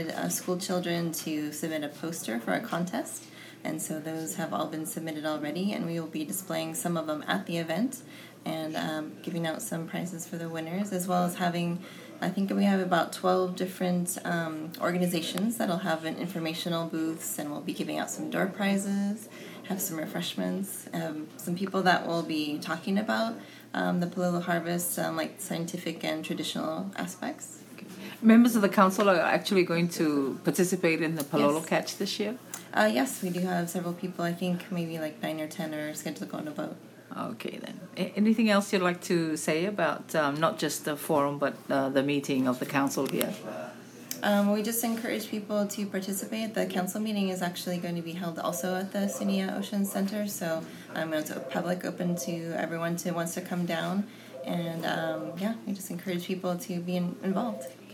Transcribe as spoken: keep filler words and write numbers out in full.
Uh, school children to submit a poster for a contest, and so those have all been submitted already, and we will be displaying some of them at the event and um, giving out some prizes for the winners, as well as having, I think we have about twelve different um, organizations that'll have an informational booths, and we'll be giving out some door prizes, have some refreshments, um, some people that will be talking about um, the Pololo harvest, um, like scientific and traditional aspects. Members of the council are actually going to participate in the Pololo Yes. Catch this year? Uh, yes, we do have several people. I think maybe like nine or ten are scheduled to go on a boat. Okay, then. A- anything else you'd like to say about um, not just the forum, but uh, the meeting of the council here? Um, we just encourage people to participate. The council meeting is actually going to be held also at the Sunia Ocean Center, so um, it's public, open to everyone who wants to come down. And um, yeah, we just encourage people to be in- involved.